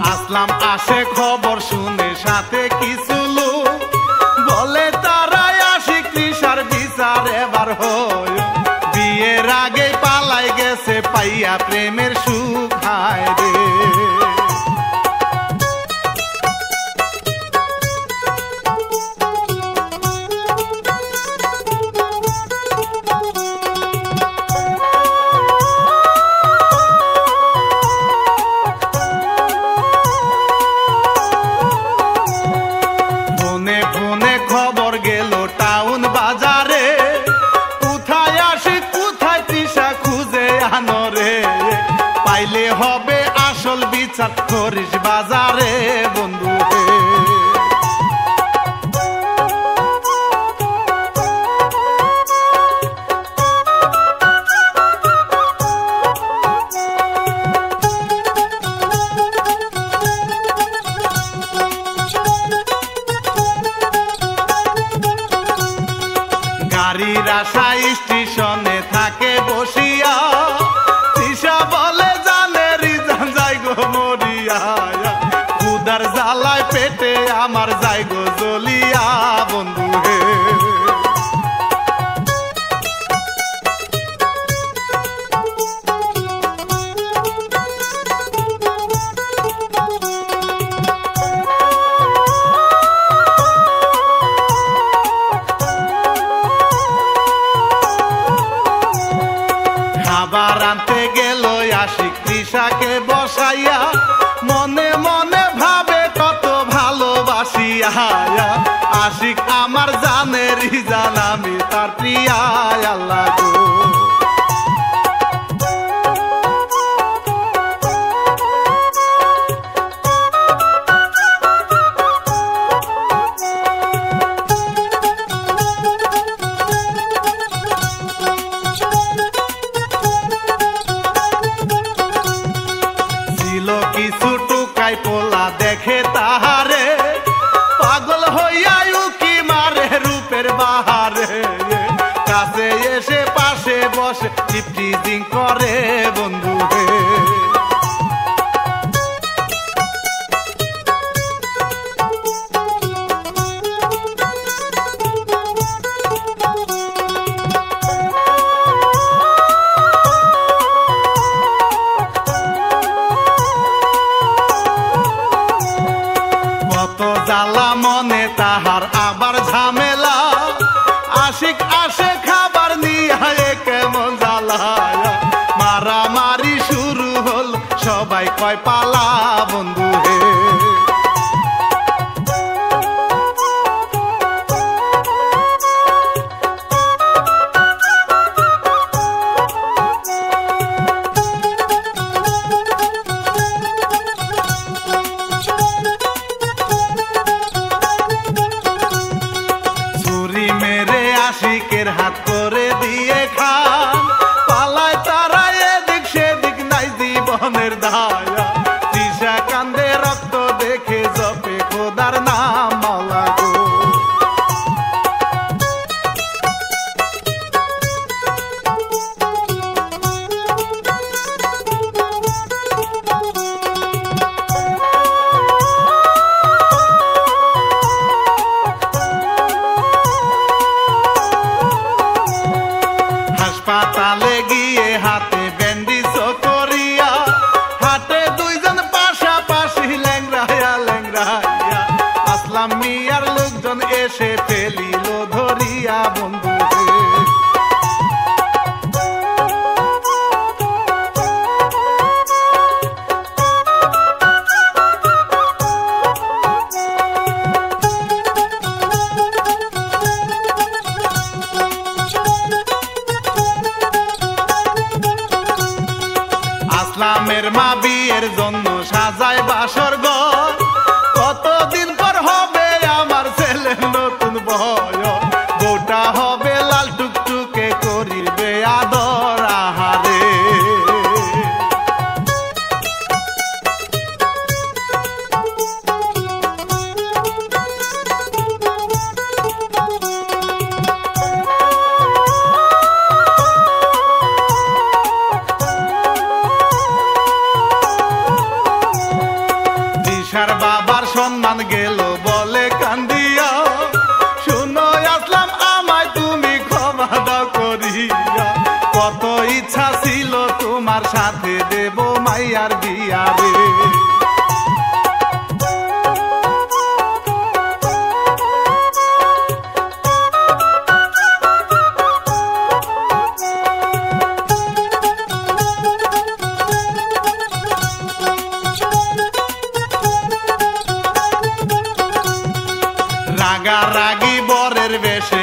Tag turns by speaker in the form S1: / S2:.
S1: আসলাম আসে খবর শুনে সাথে কিছু লোক বলে তারাই আশিক তৃষার বিচার এবার হয় বিয়ের আগে পালাই গেছে পাইয়া প্রেমের সুখ হায় রে খবর গেল টাউন বাজারে কোথায় আসি কোথায় তৃষা খুঁজে আনো রে পাইলে হবে আসল বিচার করিস বাজারে বন্ধু গাড়ির আশা স্টেশনে থাকে বসিয়া তৃষা বলে জানে রিজান যাই গো মরিয়া ক্ষুধার জ্বালায় পেটে আমার যাই গো জ্বলিয়া বন্ধু হে খাবার আনতে গেল আশিক তৃষাকে বসাইয়া মনে মনে ভাবে কত ভালোবাসিয়া আশিক আমার জানে রিজান আমি তার প্রিয়া আল্লাহ গো কিছু টুকাই পোলা দেখে তাহারে পাগল হইয়া উকি মারে রূপের বাহারে কাছে এসে পাশে বসে টিপটিজিং করে বন্ধু হে জ্বালা মনে তাহার আবার ঝামেলা আশিক আসে খাবার নিয়ে কেমন জ্বালা মারামারি শুরু হল সবাই কয় পালা বন্ধু হে আশিকের হাত করে দিয়ে খান পালায় তারা এদিক সেদিক নাই জীবনের ধায়া তৃষা কান্দে রক্ত দেখে জপে খোদার নাম মাওলা গো হাসপাতালে গিয়ে হাতে ব্যান্ডিজ করিয়া হাতে দুইজন পাশাপাশি ল্যাংরাইয়া ল্যাংরাইয়া আসলাম মিয়ার লোকজন এসে ফেলিল ধরিয়া বন্ধু আসলামের মা বিয়ের জন্য সাজায় বাসর ঘর কতদিন পর হবে আমার ছেলের নতুন বয়স বউটা হবে লাল টুকটুকে করিবে আদর আহারে তিশার বাবার সম্মান গেল বলে কান্দিয়া, শুনো আসলাম আমায় তুমি ক্ষমা দাও করিয়া। কত ইচ্ছা ছিল তোমার সাথে দেব মাইয়ার বিয়া রে। রাগারাগি বরের বেশ